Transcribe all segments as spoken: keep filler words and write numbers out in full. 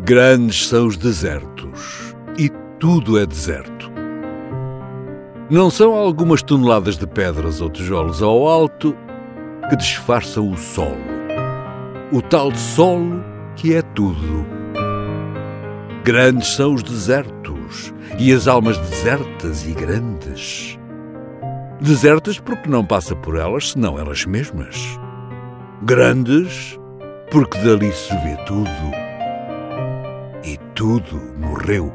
Grandes são os desertos, e tudo é deserto. Não são algumas toneladas de pedras ou tijolos ao alto que disfarçam o solo, o tal solo que é tudo. Grandes são os desertos e as almas desertas e grandes. Desertas porque não passa por elas senão elas mesmas. Grandes porque dali se vê tudo. E tudo morreu.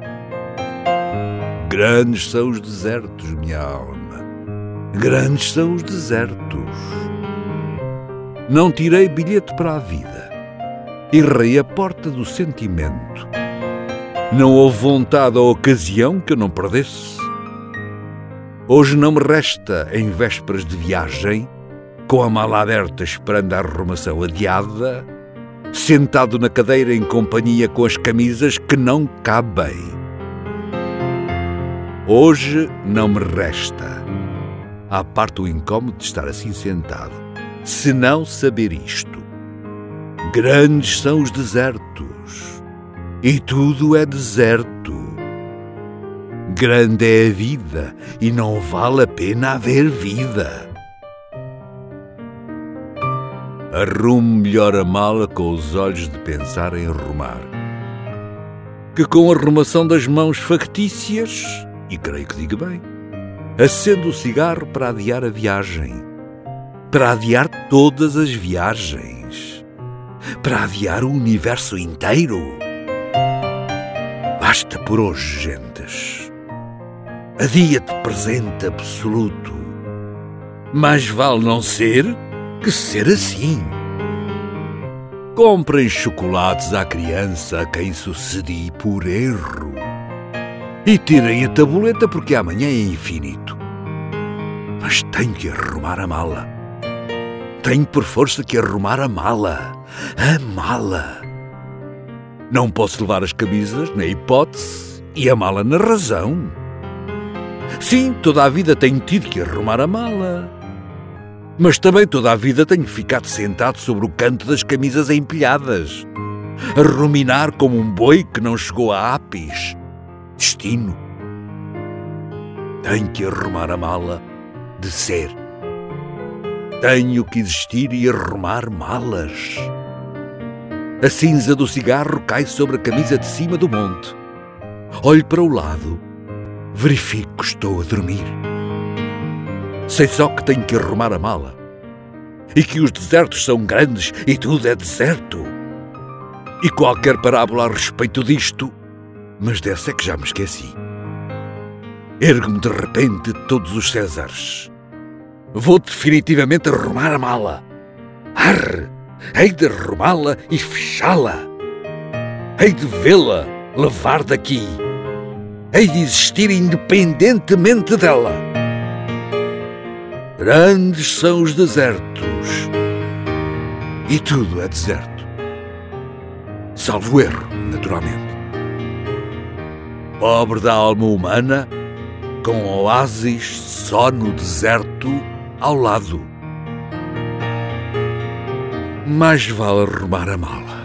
Grandes são os desertos, minha alma. Grandes são os desertos. Não tirei bilhete para a vida. Errei a porta do sentimento. Não houve vontade ou ocasião que eu não perdesse. Hoje não me resta, em vésperas de viagem, com a mala aberta esperando a arrumação adiada, sentado na cadeira em companhia com as camisas que não cabem. Hoje não me resta, à parte o incómodo de estar assim sentado, senão saber isto. Grandes são os desertos, e tudo é deserto. Grande é a vida, e não vale a pena haver vida. Arrumo melhor a mala com os olhos de pensar em arrumar, que com a arrumação das mãos factícias, e creio que digo bem, acendo o cigarro para adiar a viagem, para adiar todas as viagens, para adiar o universo inteiro. Basta por hoje, gentes. Adia-te presente absoluto. Mais vale não ser que ser assim. Comprem chocolates à criança a quem sucedi por erro. E tirem a tabuleta porque amanhã é infinito. Mas tenho que arrumar a mala. Tenho por força que arrumar a mala. A mala. Não posso levar as camisas na hipótese e a mala na razão. Sim, toda a vida tenho tido que arrumar a mala. Mas também toda a vida tenho ficado sentado sobre o canto das camisas empilhadas, a ruminar como um boi que não chegou a ápice. Destino. Tenho que arrumar a mala de ser. Tenho que existir e arrumar malas. A cinza do cigarro cai sobre a camisa de cima do monte. Olho para o lado. Verifico que estou a dormir. Sei só que tenho que arrumar a mala. E que os desertos são grandes e tudo é deserto. E qualquer parábola a respeito disto, mas dessa é que já me esqueci. Ergo-me de repente de todos os Césares. Vou definitivamente arrumar a mala. Arre! Hei de arrumá-la e fechá-la. Hei de vê-la levar daqui. Hei de existir independentemente dela. Grandes são os desertos. E tudo é deserto. Salvo erro, naturalmente. Pobre da alma humana, com um oásis só no deserto ao lado. Mais vale arrumar a mala.